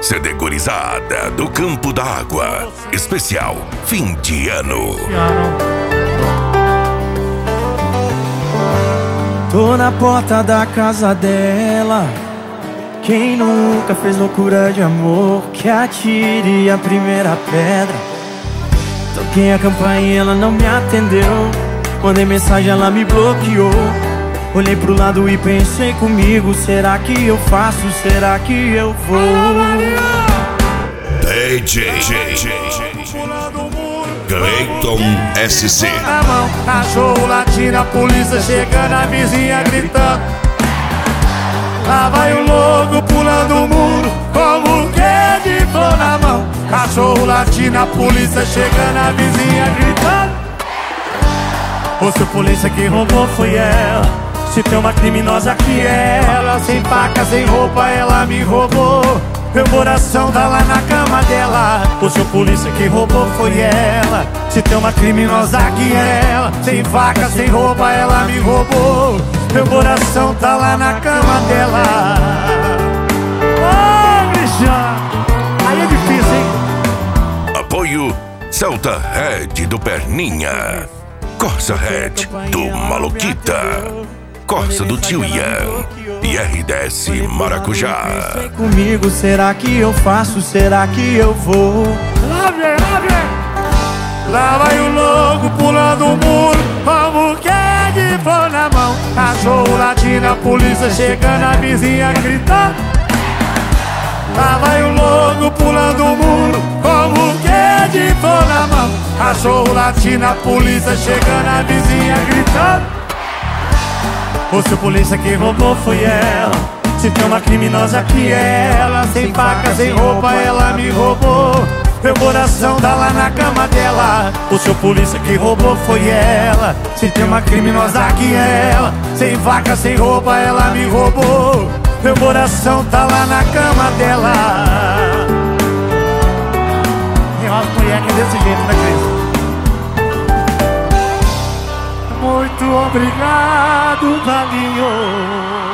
CD Gurizada do Campo da Água. Especial fim de ano. Tô na porta da casa dela. Quem nunca fez loucura de amor, que atire a primeira pedra. Toquei a campainha, ela não me atendeu. Mandei mensagem, ela me bloqueou. Olhei pro lado e pensei comigo: será que eu faço? Será que eu vou? DJ Cleiton SC. Na mão, cachorro latindo, a polícia chegando, a vizinha gritando. Lá vai o louco pulando o muro, como que de flor na mão. Cachorro latindo, a polícia chegando, a vizinha gritando. Ou se o polícia que roubou foi ela, se tem uma criminosa que é ela. Sem faca, sem roupa, ela me roubou. Meu coração tá lá na cama dela. Ou se o polícia que roubou foi ela, se tem uma criminosa que é ela. Sem faca, sem roupa, ela me roubou. Meu coração tá lá na cama dela. Ô, bicha, aí é difícil, hein? Apoio Celta Red do Perninha, Corsa Red do Maluquita, Corsa do Tio Ian e R10 Maracujá. Pensei comigo: será que eu faço? Será que eu vou? Lá vem, lá vem. Lá vai o louco pulando o muro, como que é de flor na mão. Cachorro latindo, a polícia chegando, a vizinha gritando. Lá vai o louco pulando o muro, como que é de flor na mão. Cachorro latindo, a polícia chegando, a vizinha gritando. Ou se o polícia que roubou foi ela, se tem uma criminosa que é ela. Sem faca, sem roupa, ela me roubou. Meu coração tá lá na cama dela. Ou se o polícia que roubou foi ela, se tem uma criminosa que é ela. Sem faca, sem roupa, ela me roubou. Meu coração tá lá na cama dela. Tem umas mulheres que é desse jeito, né, Cris? Muito obrigado, Valinho.